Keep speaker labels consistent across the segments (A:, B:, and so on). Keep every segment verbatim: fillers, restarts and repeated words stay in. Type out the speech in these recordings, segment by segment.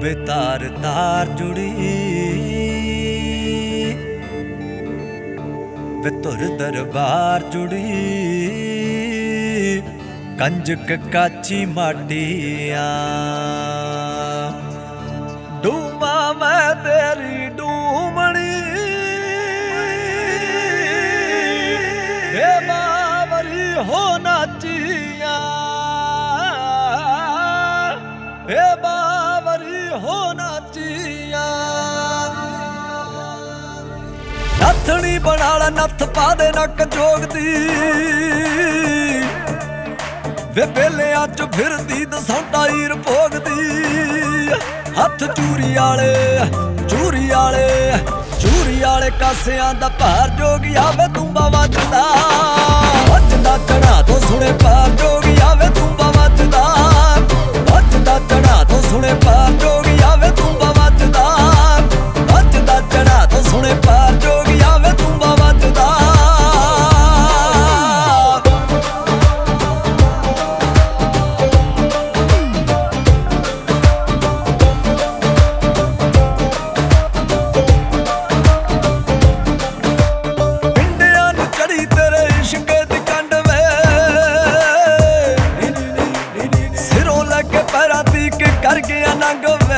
A: ਵੇ ਤਾਰ ਤਾਰ ਜੁੜੀ ਵੇ ਧੁਰ ਦਰਬਾਰ ਜੁੜੀ ਕੰਜਕ ਕਾਚੀ ਮਾਟੀਆਂ ਡੂਮਾ ਮੈਂ ਤੇਰੀ ਡੂਮਣੀ ਵੇ ਬਾਵਰੀ ਹੋ ਨਾਚੀਆਂ ਵੇ ਬਾਵਰੀ ਹੋ ਨਾਚੀਆਂ ਨੱਥਣੀ ਬਣਾ ਲੈ ਨੱਥ ਪਾ ਦੇ ਨੱਕ ਜੋਗਦੀ ਵੇ ਬੇਲਿਆਂ ਚ ਫਿਰਦੀ ਦਸਾਂਦਾ ਹੀਰ ਭੋਗਦੀ ਹੱਥ ਚੂਰੀ ਆਲੇ ਚੂਰੀ ਆਲੇ ਚੂਰੀ ਆਲੇ ਕਾਸਿਆਂ ਦਾ ਭਾਰ ਜੋਗਿਆ ਵੇ ਤੂੰਬਾ ਵੱਜਦਾ ਵੱਜਦਾ ਚੜਾ ਤੋਂ ਸੁਣੇ ਪਾਰ ਜੋਗਿਆ ਵੇ ਤੂੰਬਾ ਵੱਜਦਾ ਵੱਜਦਾ ਚੜਾ ਤੋਂ ਸੁਣੇ ਪਾਰ ਜੋਗਿਆ ਵੇ ਤੂੰਬਾ ਵੱਜਦਾ ਵੱਜਦਾ ਚੜਾ ਤੋਂ ਸੁਣੇ ਪਾਰ ਜੋਗਿਆ ਵੇ ਤੂੰਬਾ ਵੱਜਦਾ ਕਰ ਗਿਆ ਨੰਗ ਵੇ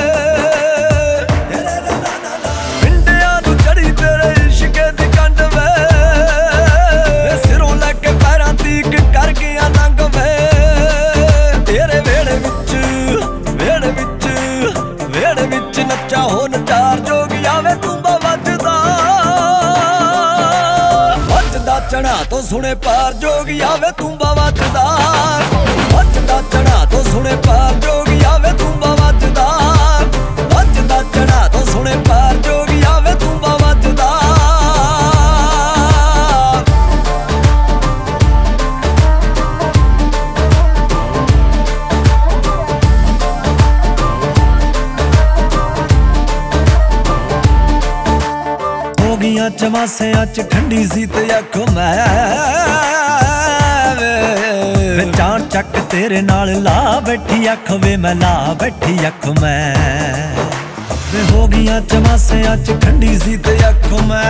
A: ਪਿੰਡਿਆਂ ਨੂੰ ਚੜੀ ਤੇਰੇ ਇਸ਼ਕੇ ਦੀ ਕੰਡ ਵੇ ਸਿਰੋਂ ਲੈ ਕੇ ਪੈਰਾਂ ਤੀਕ ਕਰ ਗਿਆ ਨੰਗ ਵੇ ਤੇਰੇ ਵੇੜੇ ਵਿੱਚ ਵੇੜੇ ਵਿੱਚ ਵੇੜੇ ਵਿੱਚ ਨੱਚਾ ਹੋ ਨਚਾਰ ਜੋਗਿਆ ਵੇ ਤੂੰਬਾ ਵੱਜਦਾ ਵੱਜਦਾ ਚੜਾ ਤੋਂ ਸੁਣੇ ਪਾਰ ਜੋਗਿਆ ਵੇ ਤੂੰਬਾ ਵੱਜਦਾ ਵੱਜਦਾ ਚੜਾ ਤੋਂ ਸੁਣੇ ਪਾਰ ਜੋਗਿਆ ਵੇ ਤੂੰਬਾ ਵੱਜਦਾ ਵੱਜਦਾ ਚੜਾ ਤੋਂ ਸੁਣੇ ਪਾਰ ਜੋਗਿਆ ਵੇ ਤੂੰਬਾ ਵੱਜਦਾ ਹੋ ਗਈਆਂ ਚਮਾਸਿਆਂ ਚ ਠੰਡੀ ਸੀ ਤੇ ਅੱਖ ਮੈਂ ਵੇ ਚਾਣ ਚੱਕ ਤੇਰੇ ਨਾਲ ਲਾ ਬੈਠੀ ਅੱਖ ਵੇ ਮੈਂ ਲਾ ਬੈਠੀ ਅੱਖ ਮੈਂ ਵੇ ਹੋ ਗਈਆਂ ਚਮਾਸਿਆਂ ਚ ਠੰਡੀ ਸੀ ਤੇ ਅੱਖ ਮੈਂ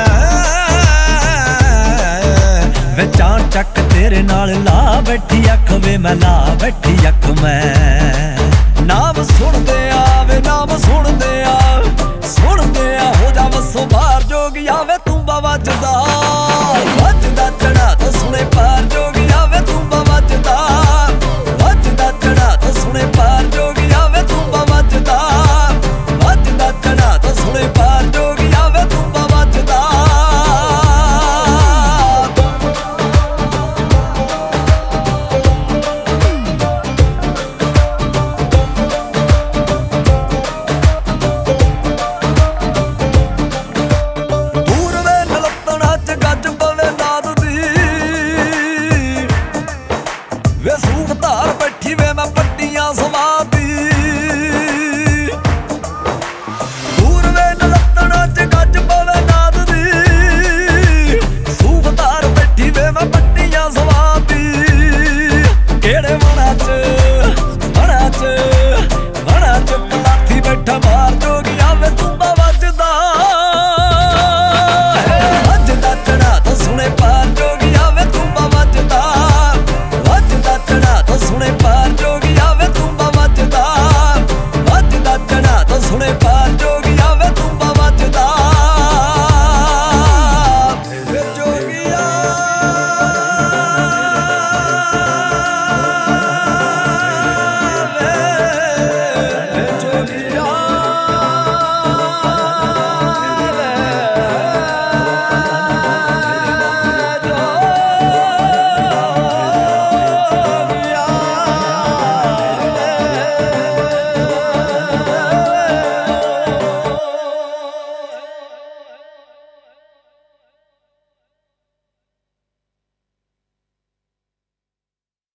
A: ਵੇ ਚਾਣ ਚੱਕ ਤੇਰੇ ਨਾਲ ਲਾ ਬੈਠੀ ਅੱਖ ਵੇ ਮੈਂ ਲਾ ਬੈਠੀ ਅੱਖ ਮੈਂ ਨਾਮ ਸੁਣਦੇ ਆ ਵੇ ਨਾਮ ਸੁਣਦੇ ਆ ਸੁਣਦੇ ਆ ਹੋ ਜਾ ਵਸੋਂ ਬਾਹਰ ਜੋਗਿਆ ਵੇ ਤੂੰਬਾ ਵੱਜਦਾ